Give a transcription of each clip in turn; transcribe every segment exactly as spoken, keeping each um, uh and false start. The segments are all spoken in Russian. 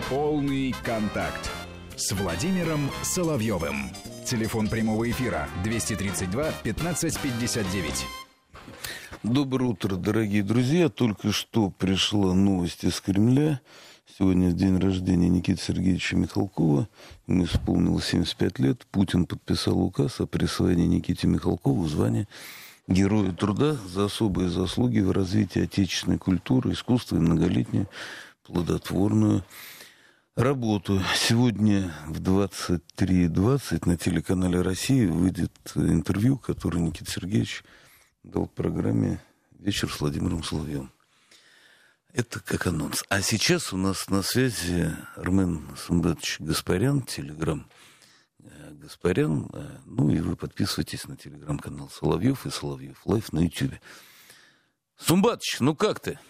Полный контакт с Владимиром Соловьевым. Телефон прямого эфира двести тридцать два пятнадцать пятьдесят девять. Доброе утро, дорогие друзья. Только что пришла новость из Кремля. Сегодня день рождения Никиты Сергеевича Михалкова. Ему исполнилось семьдесят пять лет. Путин подписал указ о присвоении Никите Михалкову звания Героя труда за особые заслуги в развитии отечественной культуры, искусства и многолетнюю плодотворную работу. Сегодня в двадцать три двадцать на телеканале «Россия» выйдет интервью, которое Никита Сергеевич дал в программе «Вечер с Владимиром Соловьевым». Это как анонс. А сейчас у нас на связи Армен Сумбатович Гаспарян, телеграм Гаспарян. Ну и вы подписывайтесь на телеграм-канал Соловьев и Соловьев Лайф на ютубе. Сумбатович, ну как ты?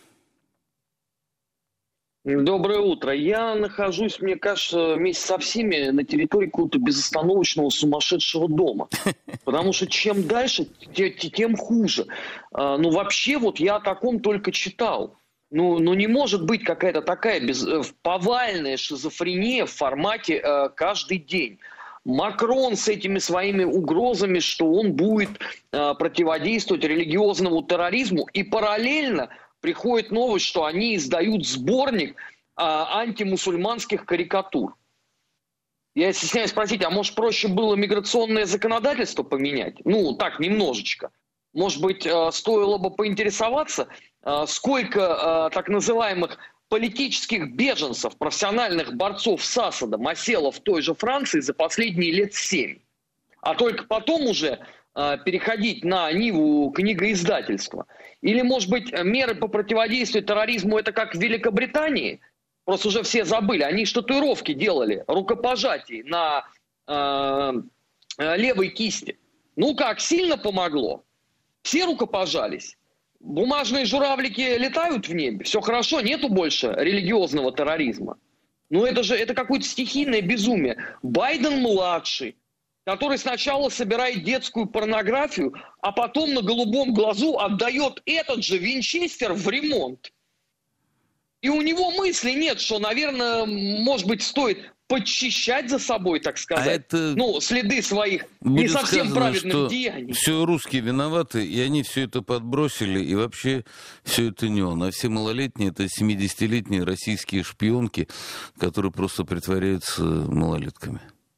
Доброе утро. Я нахожусь, мне кажется, вместе со всеми на территории какого-то безостановочного сумасшедшего дома. Потому что чем дальше, тем хуже. Ну вообще вот я о таком только читал. Ну, ну не может быть какая-то такая без... повальная шизофрения в формате э, каждый день. Макрон с этими своими угрозами, что он будет э, противодействовать религиозному терроризму, и параллельно приходит новость, что они издают сборник э, антимусульманских карикатур. Я стесняюсь спросить, а может проще было миграционное законодательство поменять? Ну, так, немножечко. Может быть, э, стоило бы поинтересоваться, сколько э, так называемых политических беженцев, профессиональных борцов с Асадом осело в той же Франции за последние лет семь. А только потом уже э, переходить на ниву книгоиздательства. Или, может быть, меры по противодействию терроризму это как в Великобритании? Просто уже все забыли. Они ж татуировки делали, рукопожатий на э, э, левой кисти. Ну как, сильно помогло? Все рукопожались. Бумажные журавлики летают в небе, все хорошо, нету больше религиозного терроризма. Ну это же это какое-то стихийное безумие. Байден-младший, который сначала собирает детскую порнографию, а потом на голубом глазу отдает этот же Винчестер в ремонт. И у него мысли нет, что, наверное, может быть, стоит подчищать за собой, так сказать, а это ну, следы своих не совсем сказано, праведных деяний. Все русские виноваты, и они все это подбросили, и вообще все это не он. А все малолетние — это семидесятилетние российские шпионки, которые просто притворяются малолетками.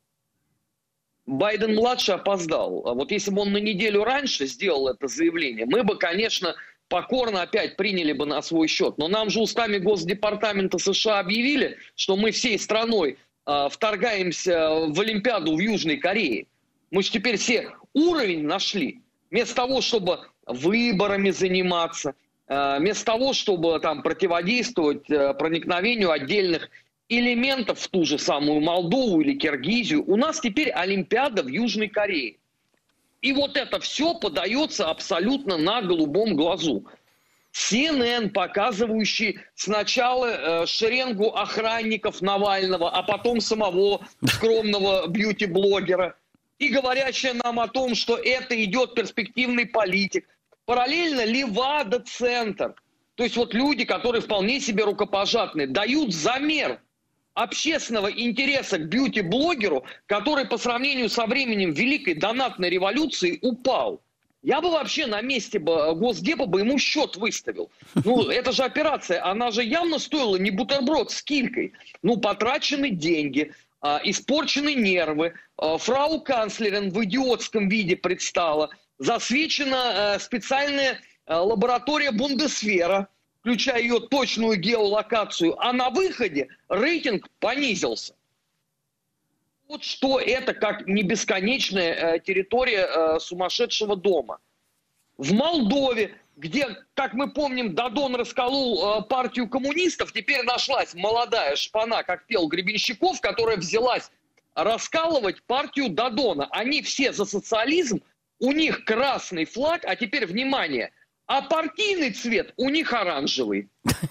Байден-младший опоздал. А вот если бы он на неделю раньше сделал это заявление, мы бы, конечно, покорно опять приняли бы на свой счет. Но нам же устами Госдепартамента США объявили, что мы всей страной э, вторгаемся в Олимпиаду в Южной Корее. Мы же теперь все уровень нашли. Вместо того, чтобы выборами заниматься, э, вместо того, чтобы там противодействовать э, проникновению отдельных элементов в ту же самую Молдову или Киргизию, у нас теперь Олимпиада в Южной Корее. И вот это все подается абсолютно на голубом глазу. си эн эн, показывающий сначала э, шеренгу охранников Навального, а потом самого скромного бьюти-блогера, и говорящая нам о том, что это идет перспективный политик. Параллельно Левада-центр, то есть вот люди, которые вполне себе рукопожатные, дают замер общественного интереса к бьюти-блогеру, который по сравнению со временем Великой донатной революции упал. Я бы вообще на месте бы Госдепа бы ему счет выставил. Ну, это же операция, она же явно стоила не бутерброд с килькой. Ну, потрачены деньги, э, испорчены нервы, э, фрау канцлерин в идиотском виде предстала, засвечена э, специальная э, лаборатория Бундесвера, включая ее точную геолокацию, а на выходе рейтинг понизился. Вот что это как не бесконечная э, территория э, сумасшедшего дома. В Молдове, где, как мы помним, Додон расколол э, партию коммунистов, теперь нашлась молодая шпана, как пел Гребенщиков, которая взялась раскалывать партию Додона. Они все за социализм, у них красный флаг, а теперь, внимание, а партийный цвет у них оранжевый.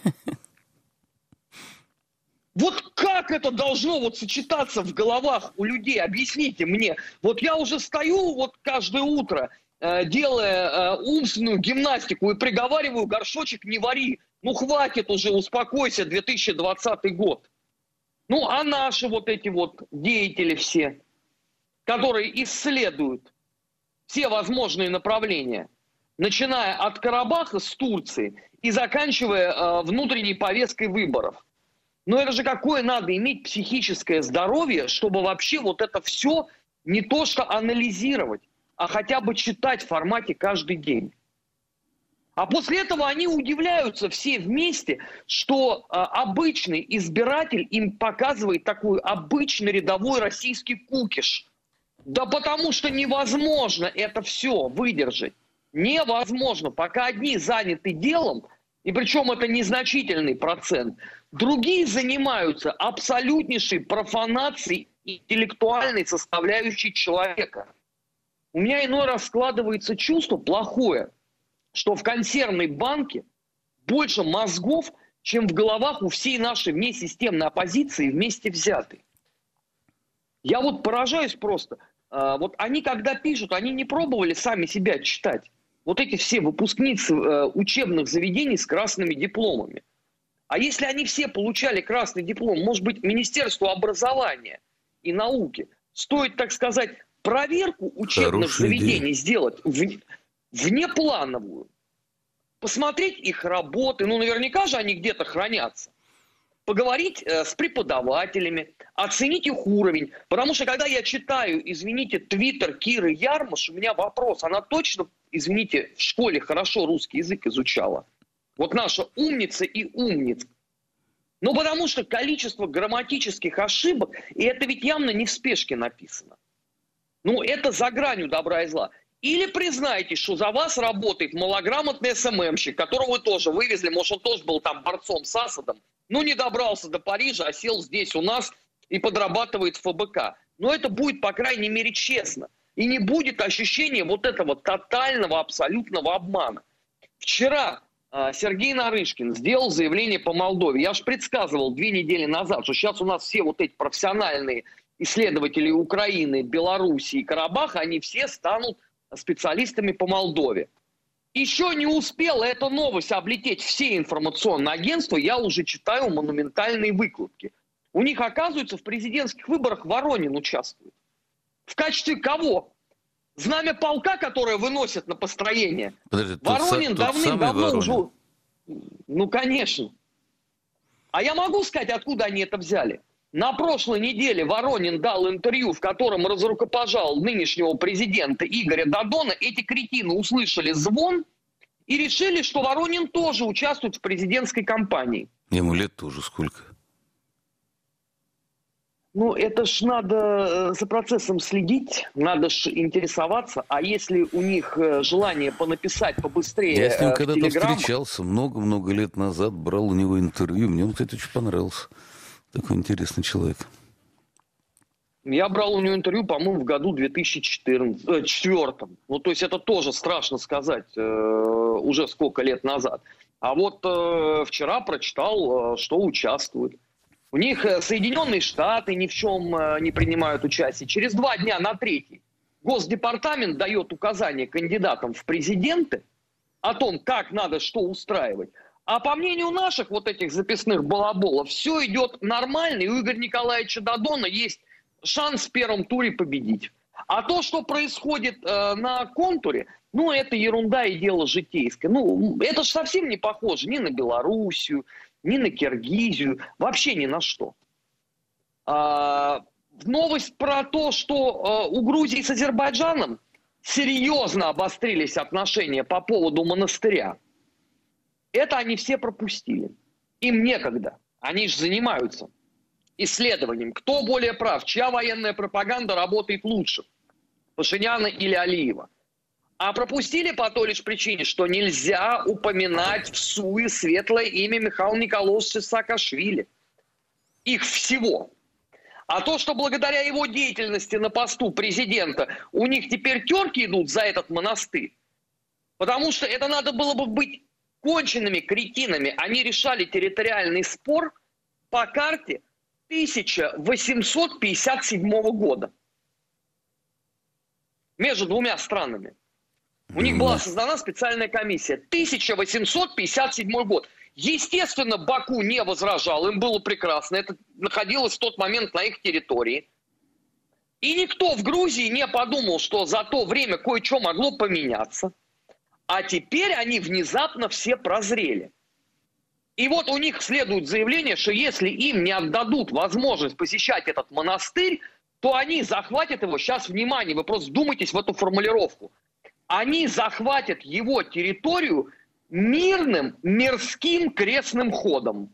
Вот как это должно вот сочетаться в головах у людей? Объясните мне. Вот я уже стою вот каждое утро, э, делая э, умственную гимнастику и приговариваю: горшочек не вари. Ну хватит уже, успокойся, две тысячи двадцатый год. Ну, а наши вот эти вот деятели все, которые исследуют все возможные направления, начиная от Карабаха с Турции и заканчивая э, внутренней повесткой выборов. Но это же какое надо иметь психическое здоровье, чтобы вообще вот это все не то что анализировать, а хотя бы читать в формате каждый день. А после этого они удивляются все вместе, что а, обычный избиратель им показывает такой обычный рядовой российский кукиш. Да потому что невозможно это все выдержать. Невозможно. Пока одни заняты делом, и причем это незначительный процент, другие занимаются абсолютнейшей профанацией интеллектуальной составляющей человека. У меня иной раз складывается чувство плохое, что в консервной банке больше мозгов, чем в головах у всей нашей внесистемной оппозиции вместе взятой. Я вот поражаюсь просто. Вот они когда пишут, они не пробовали сами себя читать. Вот эти все выпускницы учебных заведений с красными дипломами. А если они все получали красный диплом, может быть, Министерству образования и науки стоит, так сказать, проверку учебных Хорошая заведений идея. Сделать в, внеплановую. Посмотреть их работы, ну наверняка же они где-то хранятся. Поговорить э, с преподавателями, оценить их уровень. Потому что когда я читаю, извините, твиттер Киры Ярмаш, у меня вопрос, она точно, извините, в школе хорошо русский язык изучала? Вот наша умница и умница. Ну потому что количество грамматических ошибок, и это ведь явно не в спешке написано. Ну это за гранью добра и зла. Или признайте, что за вас работает малограмотный эс эм эм-щик, которого вы тоже вывезли, может, он тоже был там борцом с Асадом, ну не добрался до Парижа, а сел здесь у нас и подрабатывает в эф бэ ка. Но это будет, по крайней мере, честно. И не будет ощущения вот этого тотального, абсолютного обмана. Вчера э, Сергей Нарышкин сделал заявление по Молдове. Я же предсказывал две недели назад, что сейчас у нас все вот эти профессиональные исследователи Украины, Белоруссии и Карабаха, они все станут специалистами по Молдове. Еще не успела эта новость облететь все информационные агентства, я уже читаю монументальные выкладки. У них, оказывается, в президентских выборах Воронин участвует. В качестве кого? Знамя полка, которое выносят на построение. Подожди, Воронин давным-давно уже... Ну, конечно. А я могу сказать, откуда они это взяли? На прошлой неделе Воронин дал интервью, в котором разрукопожал нынешнего президента Игоря Додона. Эти кретины услышали звон и решили, что Воронин тоже участвует в президентской кампании. Ему лет-то уже сколько? Ну, это ж надо за процессом следить, надо ж интересоваться. А если у них желание понаписать побыстрее Я с ним когда-то телеграм... встречался много-много лет назад, брал у него интервью. Мне он, кстати, очень понравился. Такой интересный человек. Я брал у него интервью, по-моему, в году две тысячи четвёртом. Ну, то есть это тоже страшно сказать, э, уже сколько лет назад. А вот э, вчера прочитал, э, что участвует. У них Соединенные Штаты ни в чем э, не принимают участие. Через два дня на третий Госдепартамент дает указания кандидатам в президенты о том, как надо что устраивать. А по мнению наших вот этих записных балаболов, все идет нормально, и у Игоря Николаевича Додона есть шанс в первом туре победить. А то, что происходит э, на контуре, ну, это ерунда и дело житейское. Ну, это же совсем не похоже ни на Белоруссию, ни на Киргизию, вообще ни на что. А, новость про то, что э, у Грузии с Азербайджаном серьезно обострились отношения по поводу монастыря. Это они все пропустили. Им некогда. Они же занимаются исследованием. Кто более прав? Чья военная пропаганда работает лучше? Пашиняна или Алиева? А пропустили по той лишь причине, что нельзя упоминать в суе светлое имя Михаила Николаевича Саакашвили. Их всего. А то, что благодаря его деятельности на посту президента у них теперь терки идут за этот монастырь, потому что это надо было бы быть конченными кретинами. Они решали территориальный спор по карте тысяча восемьсот пятьдесят седьмого года между двумя странами. У них была создана специальная комиссия. тысяча восемьсот пятьдесят седьмой год. Естественно, Баку не возражал, им было прекрасно, это находилось в тот момент на их территории. И никто в Грузии не подумал, что за то время кое-что могло поменяться. А теперь они внезапно все прозрели. И вот у них следует заявление, что если им не отдадут возможность посещать этот монастырь, то они захватят его, сейчас, внимание, вы просто вдумайтесь в эту формулировку, они захватят его территорию мирным мирским крестным ходом.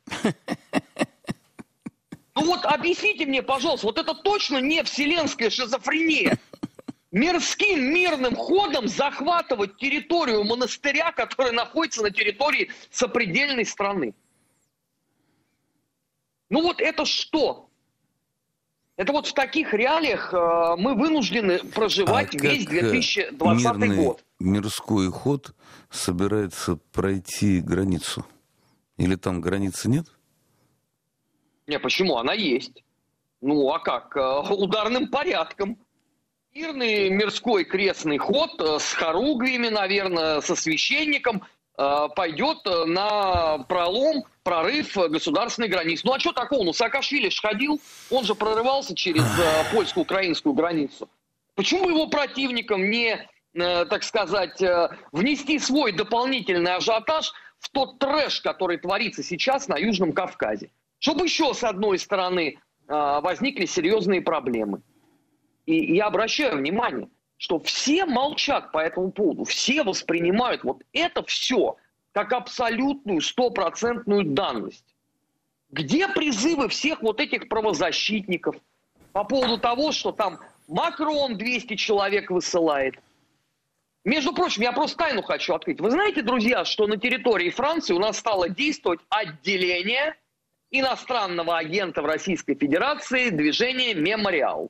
Ну вот объясните мне, пожалуйста, вот это точно не вселенская шизофрения. Мирским мирным ходом захватывать территорию монастыря, который находится на территории сопредельной страны. Ну вот это что? Это вот в таких реалиях э, мы вынуждены проживать а весь две тысячи двадцатый год. Мирской ход собирается пройти границу? Или там границы нет? Не, почему? Она есть. Ну, а как? Ударным порядком. Мирный мирской крестный ход с хоругвями, наверное, со священником пойдет на пролом, прорыв государственной границы. Ну, а что такого? Ну, Саакашвили ж ходил, он же прорывался через польско-украинскую границу. Почему его противникам не, так сказать, внести свой дополнительный ажиотаж в тот трэш, который творится сейчас на Южном Кавказе? Чтобы еще с одной стороны возникли серьезные проблемы. И я обращаю внимание, что все молчат по этому поводу, все воспринимают вот это все как абсолютную стопроцентную данность. Где призывы всех вот этих правозащитников по поводу того, что там Макрон двести человек высылает? Между прочим, я просто тайну хочу открыть. Вы знаете, друзья, что на территории Франции у нас стало действовать отделение иностранного агента в Российской Федерации движения «Мемориал».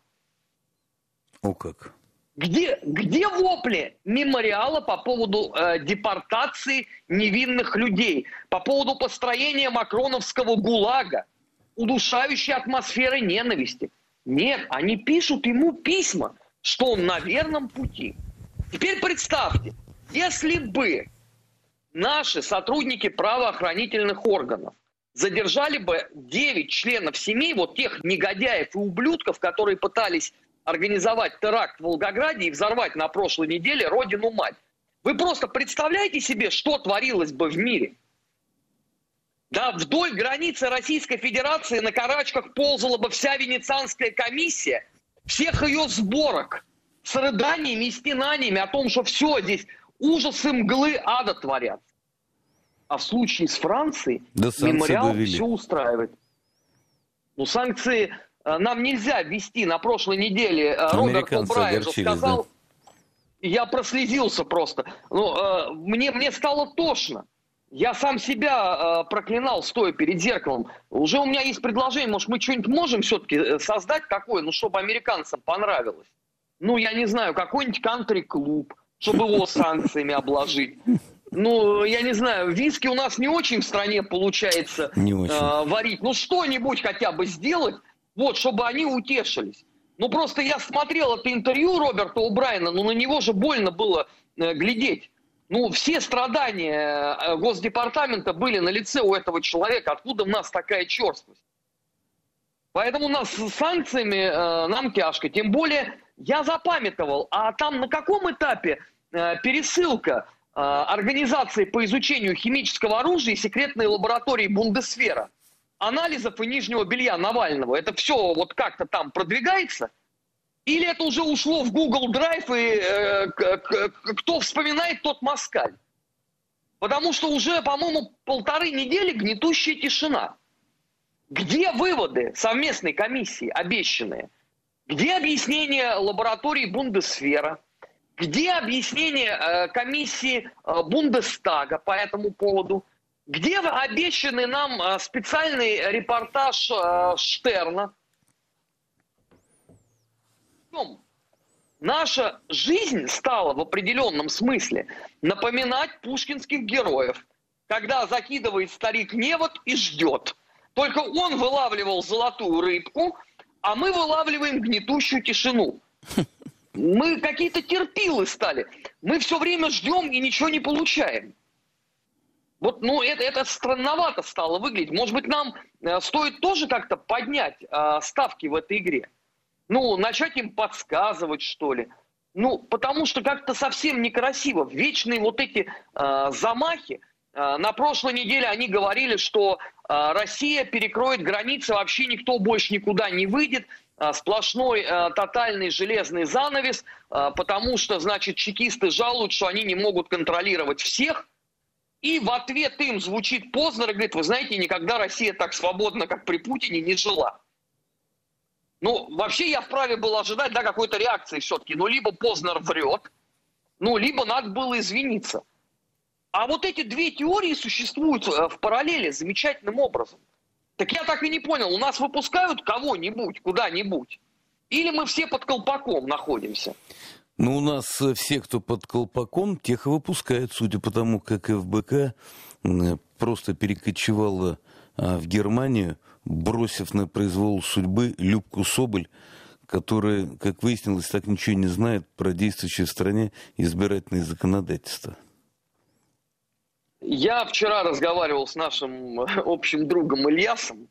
О как. Где, где вопли мемориала по поводу э, депортации невинных людей, по поводу построения макроновского ГУЛАГа, удушающей атмосферы ненависти? Нет, они пишут ему письма, что он на верном пути. Теперь представьте, если бы наши сотрудники правоохранительных органов задержали бы девять членов семей, вот тех негодяев и ублюдков, которые пытались организовать теракт в Волгограде и взорвать на прошлой неделе родину-мать. Вы просто представляете себе, что творилось бы в мире? Да, вдоль границы Российской Федерации на карачках ползала бы вся Венецианская комиссия, всех ее сборок, с рыданиями и стенаниями о том, что все здесь ужасы мглы ада творят. А в случае с Францией да мемориал все устраивает. Ну, санкции нам нельзя ввести. На прошлой неделе Роберт О'Брайен же сказал, да? Я прослезился просто. Ну, мне, мне стало тошно. Я сам себя проклинал, стоя перед зеркалом. Уже у меня есть предложение, может, мы что-нибудь можем все-таки создать такое, ну, чтобы американцам понравилось. Ну, я не знаю, какой-нибудь кантри-клуб, чтобы его санкциями обложить. Ну, я не знаю, виски у нас не очень в стране получается не очень. Э, варить. Ну, что-нибудь хотя бы сделать, вот, чтобы они утешились. Ну, просто я смотрел это интервью Роберта О'Брайена, ну, на него же больно было э, глядеть. Ну, все страдания э, Госдепартамента были на лице у этого человека. Откуда у нас такая черствость? Поэтому у нас с санкциями э, нам тяжко. Тем более, я запамятовал, а там на каком этапе э, пересылка организации по изучению химического оружия и секретной лаборатории Бундесвера, анализов и нижнего белья Навального, это все вот как-то там продвигается? Или это уже ушло в Google Drive, и э, к, к, кто вспоминает, тот москаль? Потому что уже, по-моему, полторы недели гнетущая тишина. Где выводы совместной комиссии обещанные? Где объяснение лаборатории Бундесвера? Где объяснение э, комиссии э, Бундестага по этому поводу? Где обещанный нам э, специальный репортаж э, Штерна? Наша жизнь стала в определенном смысле напоминать пушкинских героев, когда закидывает старик невод и ждет. Только он вылавливал золотую рыбку, а мы вылавливаем гнетущую тишину. Мы какие-то терпилы стали. Мы все время ждем и ничего не получаем. Вот, ну, это, это странновато стало выглядеть. Может быть, нам э, стоит тоже как-то поднять э, ставки в этой игре? Ну, начать им подсказывать, что ли? Ну, потому что как-то совсем некрасиво. Вечные вот эти э, замахи. Э, на прошлой неделе они говорили, что э, Россия перекроет границы, вообще никто больше никуда не выйдет. Э, сплошной э, тотальный железный занавес, э, потому что, значит, чекисты жалуют, что они не могут контролировать всех. И в ответ им звучит Познер и говорит: вы знаете, никогда Россия так свободно, как при Путине, не жила. Ну, вообще я вправе был ожидать, да, какой-то реакции все-таки. Ну, либо Познер врет, ну, либо надо было извиниться. А вот эти две теории существуют в параллели замечательным образом. Так я так и не понял, у нас выпускают кого-нибудь, куда-нибудь? Или мы все под колпаком находимся? Ну, у нас все, кто под колпаком, тех и выпускают, судя по тому, как эф бэ ка просто перекочевала в Германию, бросив на произвол судьбы Любку Соболь, которая, как выяснилось, так ничего не знает про действующее в стране избирательное законодательство. Я вчера разговаривал с нашим общим другом Ильясом.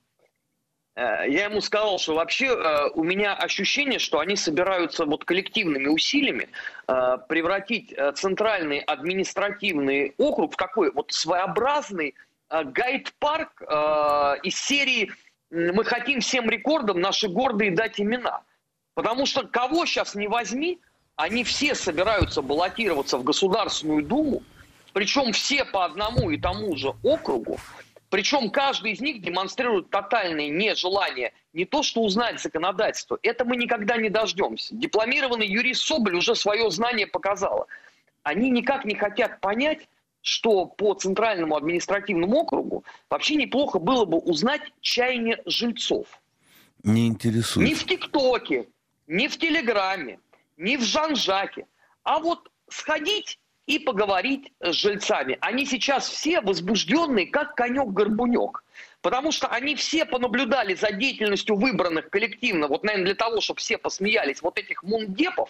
Я ему сказал, что вообще у меня ощущение, что они собираются вот коллективными усилиями превратить центральный административный округ в такой вот своеобразный гайд-парк из серии «Мы хотим всем рекордам наши гордые дать имена». Потому что кого сейчас не возьми, они все собираются баллотироваться в Государственную Думу, причем все по одному и тому же округу. Причем каждый из них демонстрирует тотальное нежелание не то что узнать законодательство, это мы никогда не дождемся. Дипломированный юрист Соболь уже свое знание показала. Они никак не хотят понять, что по Центральному административному округу вообще неплохо было бы узнать чаяние жильцов. Не интересует. Не в ТикТоке, не в Телеграме, не в Жан-Жаке, а вот сходить и поговорить с жильцами. Они сейчас все возбужденные, как конек-горбунек. Потому что они все понаблюдали за деятельностью выбранных коллективно, вот, наверное, для того, чтобы все посмеялись, вот этих мундепов.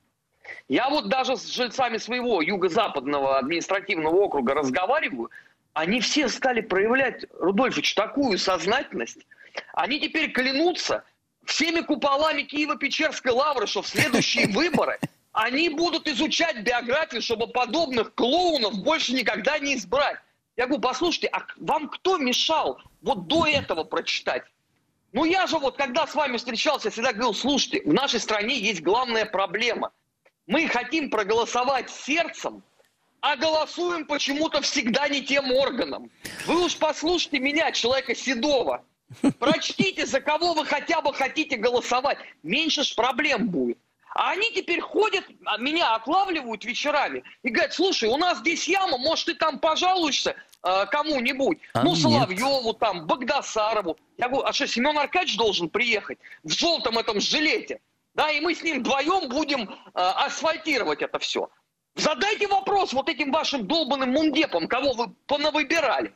Я вот даже с жильцами своего юго-западного административного округа разговариваю, они все стали проявлять, Рудольфович, такую сознательность. Они теперь клянутся всеми куполами Киево-Печерской лавры, что в следующие выборы они будут изучать биографию, чтобы подобных клоунов больше никогда не избрать. Я говорю, послушайте, а вам кто мешал вот до этого прочитать? Ну я же вот, когда с вами встречался, всегда говорил, слушайте, в нашей стране есть главная проблема. Мы хотим проголосовать сердцем, а голосуем почему-то всегда не тем органом. Вы уж послушайте меня, человека седого. Прочтите, за кого вы хотя бы хотите голосовать. Меньше ж проблем будет. А они теперь ходят, меня отлавливают вечерами и говорят, слушай, у нас здесь яма, может, ты там пожалуешься э, кому-нибудь? А ну, нет. Соловьеву там, Багдасарову. Я говорю, а что, Семен Аркадьевич должен приехать в желтом этом жилете? Да, и мы с ним вдвоем будем э, асфальтировать это все. Задайте вопрос вот этим вашим долбанным мундепам, кого вы понавыбирали.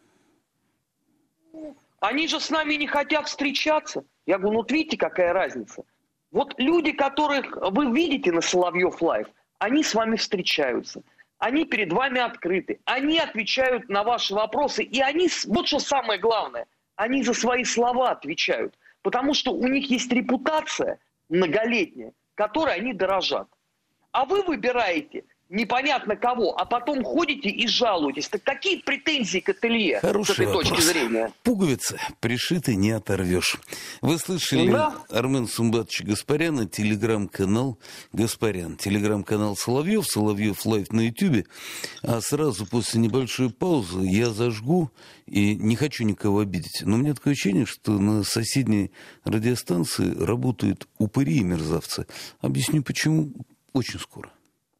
Они же с нами не хотят встречаться. Я говорю, ну, вот видите, какая разница. Вот люди, которых вы видите на Соловьев Лайв, они с вами встречаются. Они перед вами открыты. Они отвечают на ваши вопросы. И они, вот что самое главное, они за свои слова отвечают. Потому что у них есть репутация многолетняя, которой они дорожат. А вы выбираете непонятно кого, а потом ходите и жалуетесь. Так какие претензии к ателье Хороший с этой вопрос. точки зрения? Пуговицы пришиты не оторвешь. Вы слышали да. Армен Сумбатовича Гаспаряна, телеграм-канал Гаспарян, телеграм-канал Соловьев, Соловьев Лайв на Ютубе. А сразу после небольшой паузы я зажгу, и не хочу никого обидеть, но у меня такое ощущение, что на соседней радиостанции работают упыри и мерзавцы. Объясню почему очень скоро.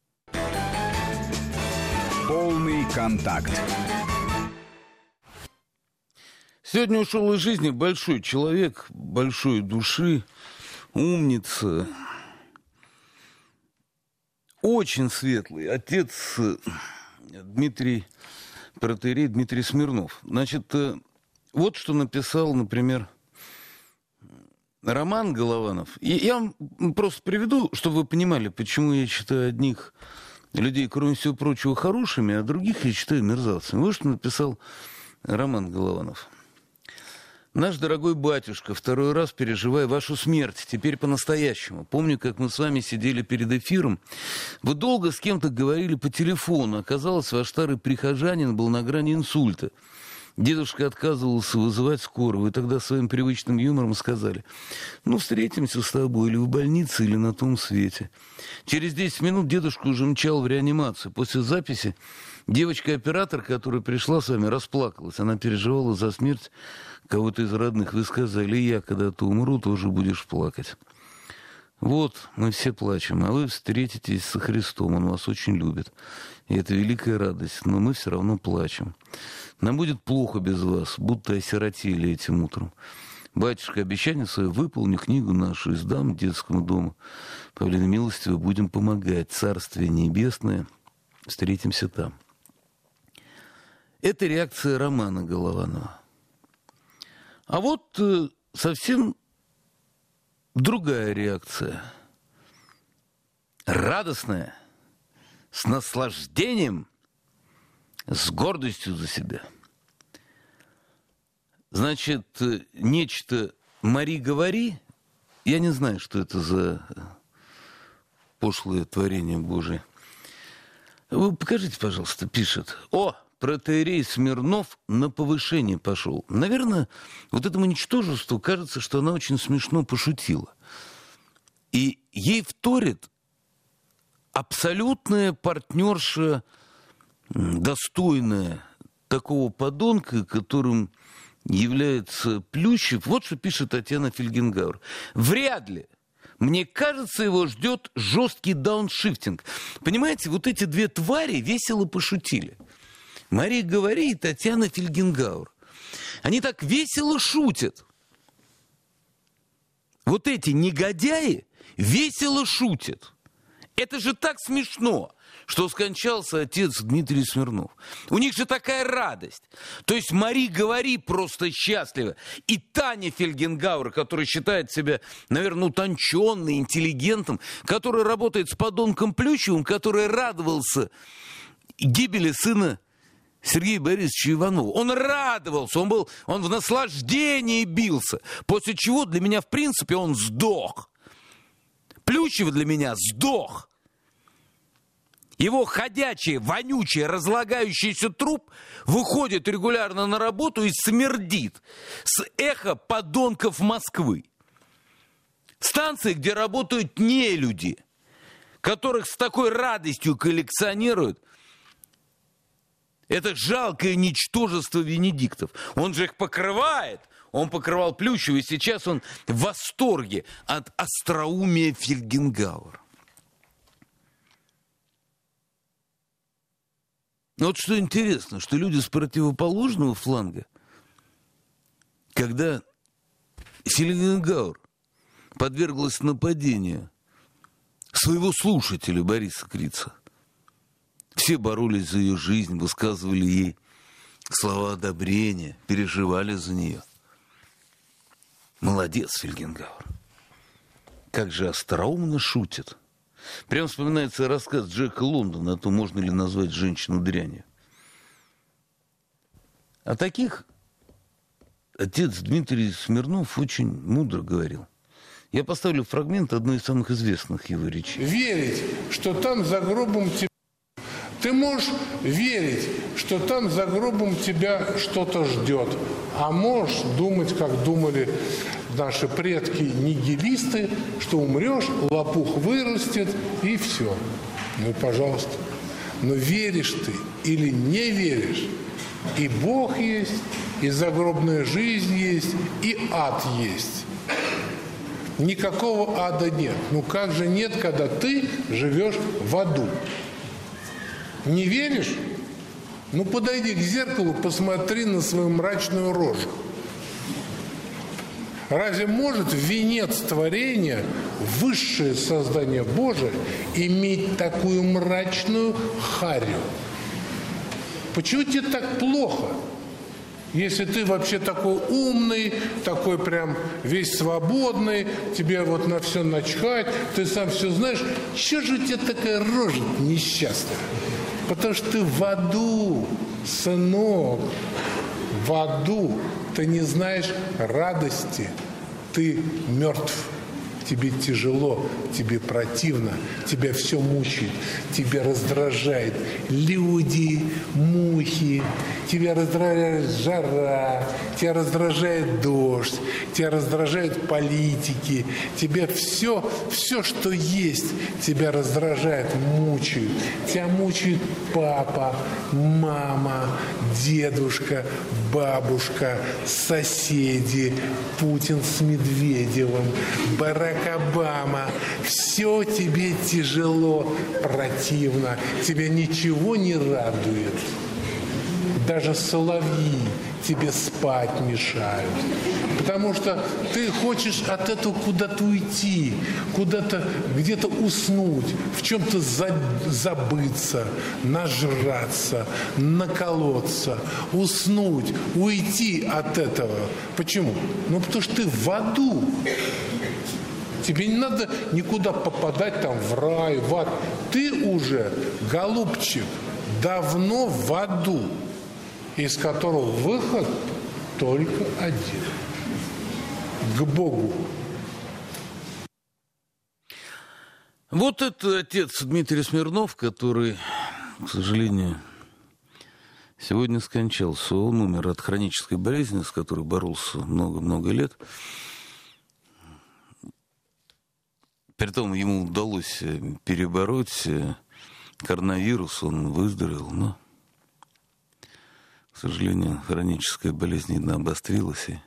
Полный контакт. Сегодня ушел из жизни большой человек, большой души, умница, очень светлый отец Дмитрий, протоиерей Дмитрий Смирнов. Значит, вот что написал, например, Роман Голованов. И я вам просто приведу, чтобы вы понимали, почему я считаю одних людей, кроме всего прочего, хорошими, а других я считаю мерзавцами. Вот что написал Роман Голованов. Наш дорогой батюшка, второй раз переживая вашу смерть, теперь по-настоящему. Помню, как мы с вами сидели перед эфиром. Вы долго с кем-то говорили по телефону. Оказалось, ваш старый прихожанин был на грани инсульта. Дедушка отказывался вызывать скорую. Вы тогда своим привычным юмором сказали: ну, встретимся с тобой или в больнице, или на том свете. Через десять минут дедушка уже мчал в реанимацию. После записи девочка-оператор, которая пришла с вами, расплакалась. Она переживала за смерть кого-то из родных. Вы сказали: я когда-то умру, тоже будешь плакать. Вот, мы все плачем, а вы встретитесь со Христом, Он вас очень любит. И это великая радость, но мы все равно плачем. Нам будет плохо без вас, будто осиротели этим утром. Батюшка, обещание свое выполню, книгу нашу издам детскому дому. Павлина милостиво будем помогать. Царствие небесное, встретимся там. Это реакция Романа Голованова. А вот э, совсем другая реакция. Радостная, с наслаждением, с гордостью за себя. Значит, нечто «Мари, говори», я не знаю, что это за пошлое творение Божие. Вы покажите, пожалуйста, пишет. О, протоиерей Смирнов на повышение пошел. Наверное, вот этому ничтожеству кажется, что она очень смешно пошутила. И ей вторит абсолютная партнерша, достойная такого подонка, которым является Плющев. Вот что пишет Татьяна Фельгенгауэр. Вряд ли. Мне кажется, его ждет жесткий дауншифтинг. Понимаете, вот эти две твари весело пошутили. Мария Говори и Татьяна Фельгенгауэр. Они так весело шутят. Вот эти негодяи весело шутят. Это же так смешно, что скончался отец Дмитрий Смирнов. У них же такая радость. То есть Мари Говори просто счастлива. И Таня Фельгенгауэр, которая считает себя, наверное, утонченной, интеллигентом, который работает с подонком Плющевым, который радовался гибели сына Сергея Борисовича Иванова. Он радовался, он был, он в наслаждении бился. После чего для меня, в принципе, он сдох. Плющев для меня сдох. Его ходячий, вонючий, разлагающийся труп выходит регулярно на работу и смердит с эхо подонков Москвы. Станции, где работают нелюди, которых с такой радостью коллекционируют. Это жалкое ничтожество Венедиктов. Он же их покрывает. Он покрывал Плющева, и сейчас он в восторге от остроумия Фельгенгауэр. Но вот что интересно, что люди с противоположного фланга, когда Фельгенгауэр подверглась нападению своего слушателя Бориса Крица, все боролись за ее жизнь, высказывали ей слова одобрения, переживали за нее. Молодец, Фельгенгауэр. Как же остроумно шутит. Прям вспоминается рассказ Джека Лондона о том, можно ли назвать женщину дрянью. О таких отец Дмитрий Смирнов очень мудро говорил. Я поставлю фрагмент одной из самых известных его речей. Верить, что там за гробом тебя... Ты можешь верить, что там за гробом тебя что-то ждет. А можешь думать, как думали наши предки-нигилисты, что умрешь, лопух вырастет и все. Ну, пожалуйста. Но веришь ты или не веришь, и Бог есть, и загробная жизнь есть, и ад есть. Никакого ада нет. Ну как же нет, когда ты живешь в аду? Не веришь? Ну подойди к зеркалу, посмотри на свою мрачную рожу. Разве может венец творения, высшее создание Божие, иметь такую мрачную харю? Почему тебе так плохо? Если ты вообще такой умный, такой прям весь свободный, тебе вот на все начхать, ты сам все знаешь, что же у тебя такая рожа несчастная? Потому что ты в аду, сынок, в аду. Ты не знаешь радости, ты мертв. Тебе тяжело, тебе противно, тебя все мучает, тебя раздражает люди, мухи, тебя раздражает жара, тебя раздражает дождь, тебя раздражают политики, тебя все, все, что есть, тебя раздражает, мучают. Тебя мучает папа, мама, дедушка, бабушка, соседи, Путин с Медведевым, Барак Обама. Все тебе тяжело, противно, тебя ничего не радует. Даже соловьи тебе спать мешают. Потому что ты хочешь от этого куда-то уйти, куда-то где-то уснуть, в чем-то забыться, нажраться, наколоться, уснуть, уйти от этого. Почему? Ну, потому что ты в аду. Тебе не надо никуда попадать там в рай, в ад. Ты уже, голубчик, давно в аду, из которого выход только один. К Богу. Вот это отец Дмитрий Смирнов, который, к сожалению, сегодня скончался. Он умер от хронической болезни, с которой боролся много-много лет. Притом ему удалось перебороть коронавирус, он выздоровел, но, к сожалению, хроническая болезнь видно обострилась. И...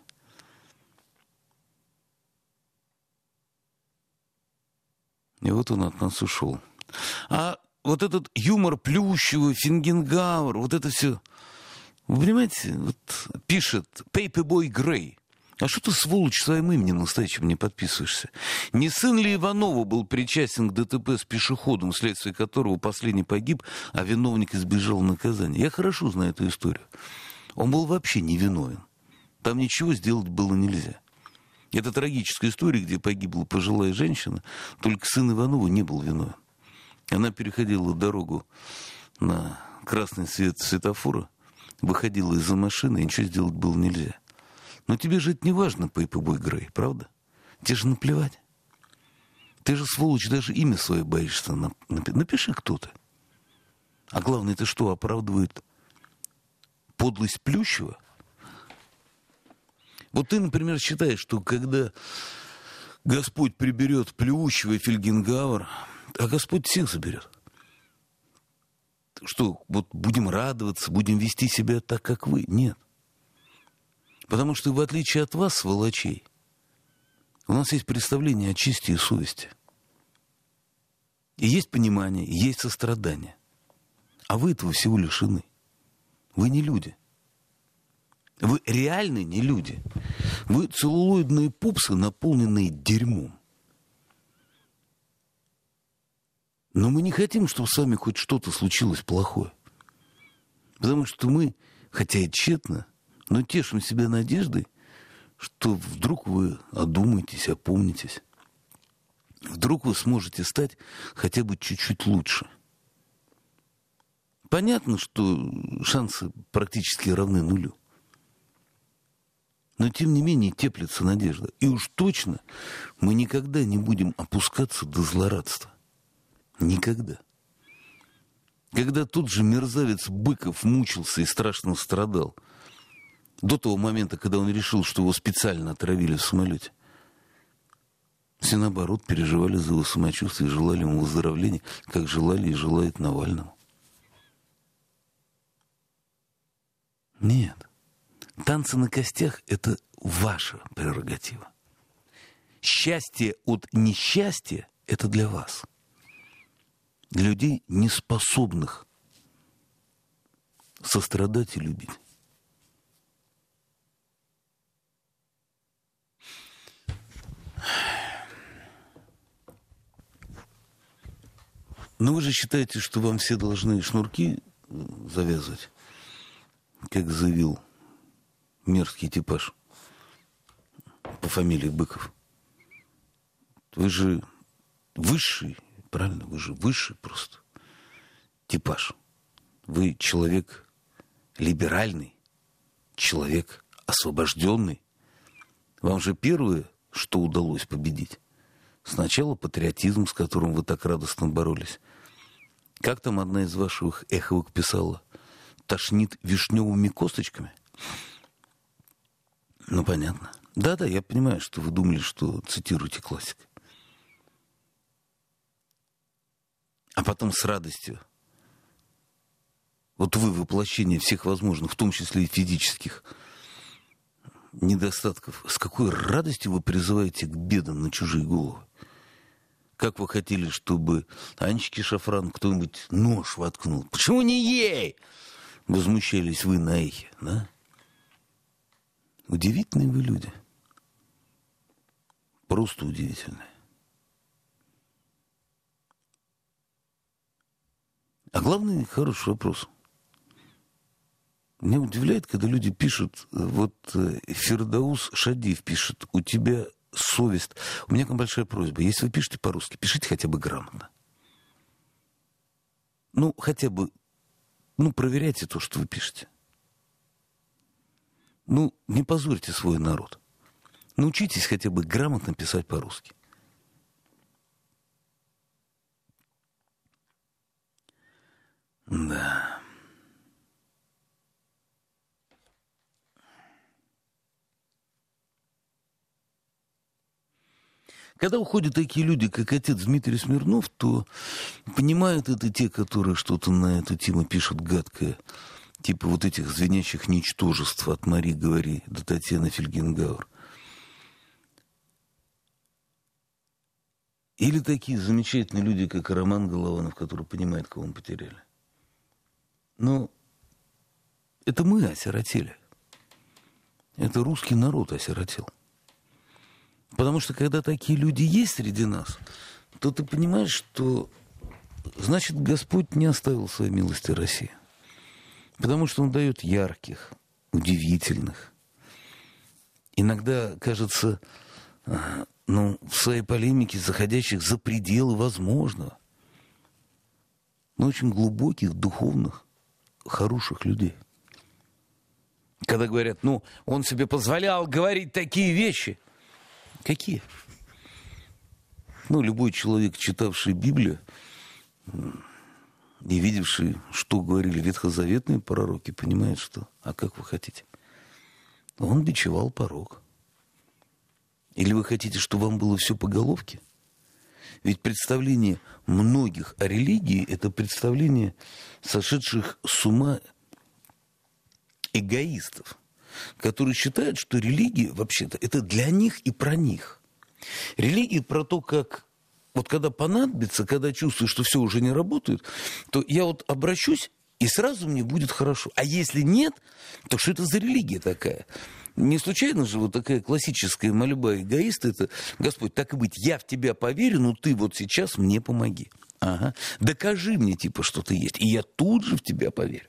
и вот он от нас ушел. А вот этот юмор Плющева, Фингенгауэр, вот это все, вы понимаете, вот пишет Paperboy Gray. А что ты, сволочь, своим именем настоящим не подписываешься? Не сын ли Иванова был причастен к ДТП с пешеходом, вследствие которого последний погиб, а виновник избежал наказания? Я хорошо знаю эту историю. Он был вообще невиновен. Там ничего сделать было нельзя. Это трагическая история, где погибла пожилая женщина, только сын Иванова не был виновен. Она переходила дорогу на красный свет светофора, выходила из-за машины, и ничего сделать было нельзя. Но тебе же это не важно, Paperboy Gray, правда? Тебе же наплевать. Ты же, сволочь, даже имя свое боишься. Напиши кто-то. А главное, это что, оправдывает подлость Плющева? Вот ты, например, считаешь, что когда Господь приберет Плющева и Фингенгауэр, а Господь всех заберет. Что, вот будем радоваться, будем вести себя так, как вы? Нет. Потому что, в отличие от вас, сволочей, у нас есть представление о чести и совести. И есть понимание, и есть сострадание. А вы этого всего лишены. Вы не люди. Вы реально не люди. Вы целлулоидные пупсы, наполненные дерьмом. Но мы не хотим, чтобы с вами хоть что-то случилось плохое. Потому что мы, хотя и тщетно, но тешим себя надеждой, что вдруг вы одумаетесь, опомнитесь. Вдруг вы сможете стать хотя бы чуть-чуть лучше. Понятно, что шансы практически равны нулю. Но, тем не менее, теплится надежда. И уж точно мы никогда не будем опускаться до злорадства. Никогда. Когда тот же мерзавец Быков мучился и страшно страдал, до того момента, когда он решил, что его специально отравили в самолете, все, наоборот, переживали за его самочувствие и желали ему выздоровления, как желали и желают Навальному. Нет. Танцы на костях – это ваша прерогатива. Счастье от несчастья – это для вас. Для людей, не способных сострадать и любить. Но вы же считаете, что вам все должны шнурки завязывать, как заявил мерзкий типаж по фамилии Быков. Вы же высший, правильно, вы же высший просто типаж. Вы человек либеральный, человек освобожденный. Вам же первое, что удалось победить, сначала патриотизм, с которым вы так радостно боролись. Как там одна из ваших эховок писала? Тошнит вишневыми косточками? Ну, понятно. Да-да, я понимаю, что вы думали, что цитируете классика. А потом с радостью. Вот вы воплощение всех возможных, в том числе и физических недостатков. С какой радостью вы призываете к бедам на чужие головы? Как вы хотели, чтобы Анечке Шафран кто-нибудь нож воткнул? Почему не ей? Возмущались вы на эхе, да? Удивительные вы люди. Просто удивительные. А главный хороший вопрос. Меня удивляет, когда люди пишут, вот Фирдаус Шадиев пишет, у тебя совесть. У меня к вам большая просьба. Если вы пишете по-русски, пишите хотя бы грамотно. Ну, хотя бы, ну, проверяйте то, что вы пишете. Ну, не позорьте свой народ. Научитесь хотя бы грамотно писать по-русски. Да. Когда уходят такие люди, как отец Дмитрий Смирнов, то понимают это те, которые что-то на эту тему пишут гадкое. Типа вот этих звенящих ничтожеств от Мари Говори до Татьяны Фельгенгауэр. Или такие замечательные люди, как Роман Голованов, который понимает, кого мы потеряли. Но это мы осиротели. Это русский народ осиротел. Потому что когда такие люди есть среди нас, то ты понимаешь, что значит Господь не оставил своей милости России. Потому что Он дает ярких, удивительных. Иногда, кажется, ну, в своей полемике заходящих за пределы возможного. Но очень глубоких, духовных, хороших людей. Когда говорят, ну, он себе позволял говорить такие вещи. Какие? Ну, любой человек, читавший Библию и видевший, что говорили ветхозаветные пророки, понимает, что, а как вы хотите? Он бичевал порок. Или вы хотите, чтобы вам было все по головке? Ведь представление многих о религии – это представление сошедших с ума эгоистов, которые считают, что религия, вообще-то, это для них и про них. Религия про то, как вот когда понадобится, когда чувствую, что все уже не работает, то я вот обращусь, и сразу мне будет хорошо. А если нет, то что это за религия такая? Не случайно же вот такая классическая мольба эгоиста, это, Господь, так и быть, я в тебя поверю, но ты вот сейчас мне помоги. Ага. Докажи мне, типа, что ты есть, и я тут же в тебя поверю.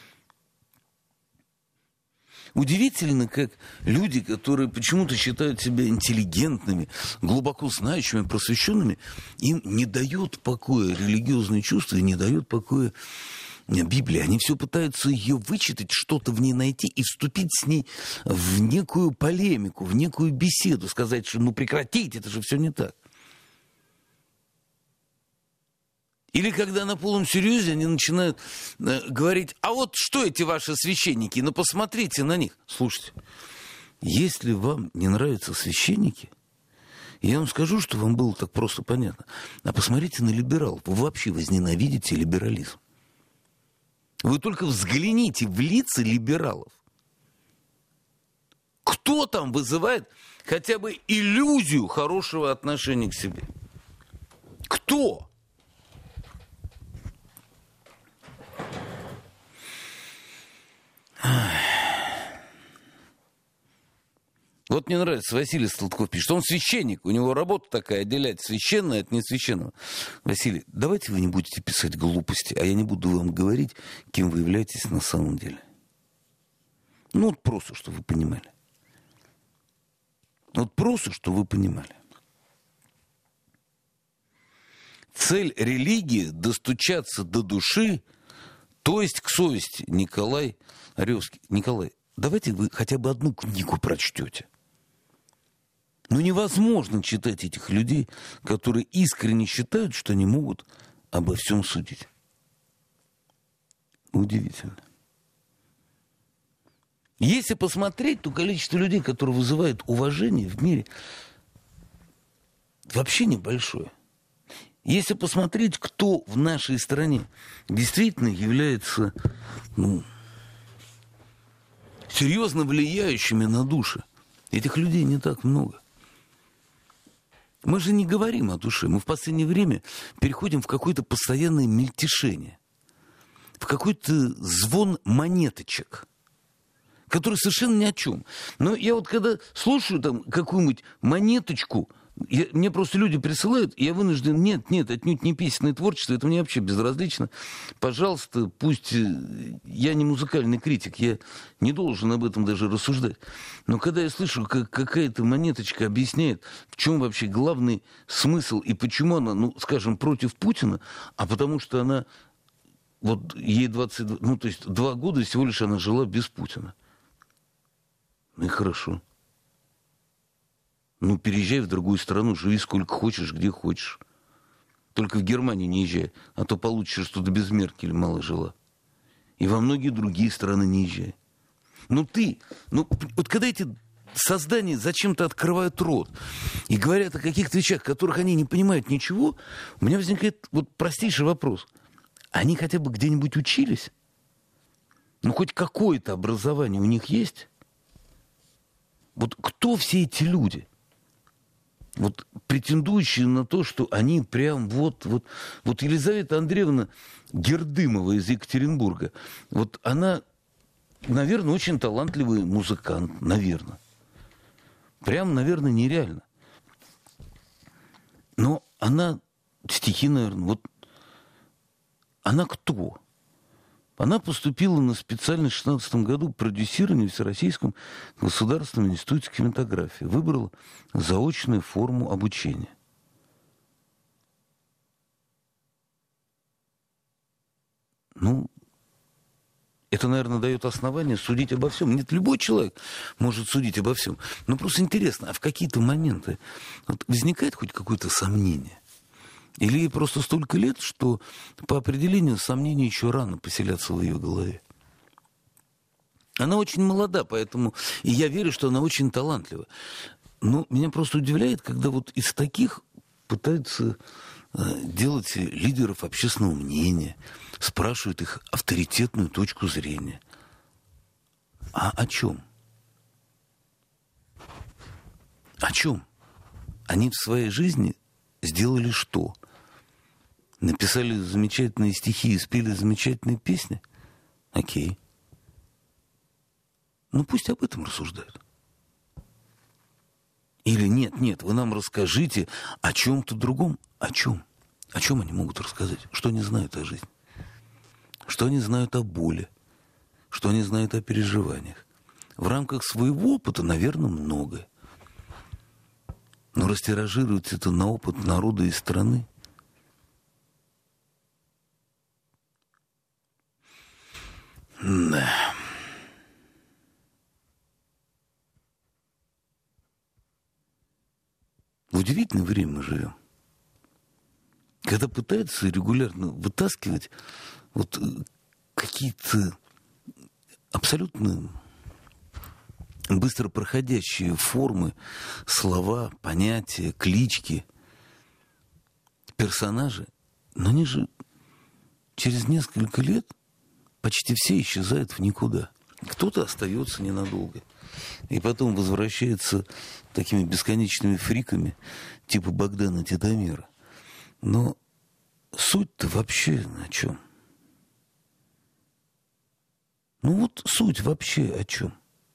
Удивительно, как люди, которые почему-то считают себя интеллигентными, глубоко знающими, просвещенными, им не дает покоя религиозные чувства и не дает покоя Библия. Они все пытаются ее вычитать, что-то в ней найти и вступить с ней в некую полемику, в некую беседу, сказать, что ну прекратите, это же все не так. Или когда на полном серьезе они начинают э, говорить, а вот что эти ваши священники, ну посмотрите на них. Слушайте, если вам не нравятся священники, я вам скажу, что вам было так просто понятно, а посмотрите на либералов, вы вообще возненавидите либерализм. Вы только взгляните в лица либералов. Кто там вызывает хотя бы иллюзию хорошего отношения к себе? Кто? Вот мне нравится, Василий Сладков пишет, он священник, у него работа такая, отделять священное от несвященного. Василий, давайте вы не будете писать глупости, а я не буду вам говорить, кем вы являетесь на самом деле. Ну, вот просто, чтобы вы понимали. Вот просто, чтобы вы понимали. Цель религии – достучаться до души, то есть к совести. Николай Орёвский. Николай, давайте вы хотя бы одну книгу прочтете. Ну, невозможно читать этих людей, которые искренне считают, что они могут обо всем судить. Удивительно. Если посмотреть, то количество людей, которые вызывают уважение в мире, вообще небольшое. Если посмотреть, кто в нашей стране действительно является ну, серьезно влияющими на души, этих людей не так много. Мы же не говорим о душе. Мы в последнее время переходим в какое-то постоянное мельтешение, в какой-то звон монеточек, который совершенно ни о чем. Но я вот когда слушаю там какую-нибудь монеточку, я, мне просто люди присылают, и я вынужден, нет, нет, отнюдь не песенное творчество, это мне вообще безразлично. Пожалуйста, пусть я не музыкальный критик, я не должен об этом даже рассуждать. Но когда я слышу, как какая-то монеточка объясняет, в чем вообще главный смысл и почему она, ну, скажем, против Путина, а потому что она, вот ей двадцать два, ну, то есть два года всего лишь она жила без Путина. Ну и хорошо. Ну, переезжай в другую страну, живи сколько хочешь, где хочешь. Только в Германию не езжай, а то получишь, что ты без Меркель мало жила. И во многие другие страны не езжай. Ну ты, ну вот когда эти создания зачем-то открывают рот и говорят о каких-то вещах, которых они не понимают ничего, у меня возникает вот простейший вопрос. Они хотя бы где-нибудь учились? Ну, хоть какое-то образование у них есть? Вот кто все эти люди? Вот претендующие на то, что они прям вот, вот, вот Елизавета Андреевна Гердымова из Екатеринбурга, вот она, наверное, очень талантливый музыкант, наверное. Прям, наверное, нереально. Но она, стихи, наверное, вот она кто? Она поступила на специальность в шестнадцатом году продюсирования в Всероссийском государственном институте кинематографии. Выбрала заочную форму обучения. Ну, это, наверное, дает основание судить обо всем. Нет, любой человек может судить обо всем. Но просто интересно, а в какие-то моменты вот возникает хоть какое-то сомнение? Или ей просто столько лет, что по определению сомнения еще рано поселятся в ее голове. Она очень молода, поэтому и я верю, что она очень талантлива. Но меня просто удивляет, когда вот из таких пытаются делать лидеров общественного мнения, спрашивают их авторитетную точку зрения. А о чем? О чем? Они в своей жизни сделали что? Написали замечательные стихи и спели замечательные песни? Окей. Ну, пусть об этом рассуждают. Или нет, нет, вы нам расскажите о чем-то другом. О чем? О чем они могут рассказать? Что они знают о жизни? Что они знают о боли? Что они знают о переживаниях? В рамках своего опыта, наверное, многое. Но растиражировать это на опыт народа и страны. Да. В удивительное время мы живем. Когда пытаются регулярно вытаскивать вот какие-то абсолютно быстро проходящие формы, слова, понятия, клички, персонажи, но они же через несколько лет почти все исчезают в никуда. Кто-то остается ненадолго. И потом возвращается такими бесконечными фриками, типа Богдана Титомира. Но суть-то вообще о чем? Ну вот суть вообще о чем?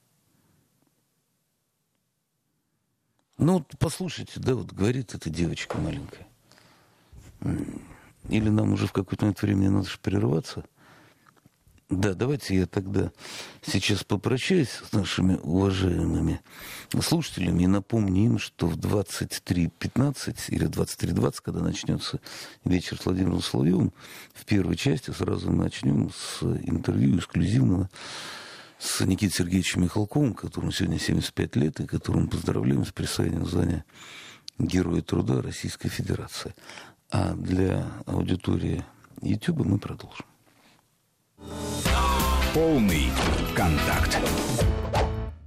Ну вот послушайте, да, вот говорит эта девочка маленькая. Или нам уже в какой-то момент времени надо же прерваться. Да, давайте я тогда сейчас попрощаюсь с нашими уважаемыми слушателями и напомню им, что в двадцать три пятнадцать или двадцать три двадцать, когда начнется вечер с Владимиром Соловьевым, в первой части сразу начнем с интервью эксклюзивного с Никитой Сергеевичем Михалковым, которому сегодня семьдесят пять лет, и которому поздравляем с присвоением звания Героя труда Российской Федерации. А для аудитории YouTube мы продолжим. Полный контакт.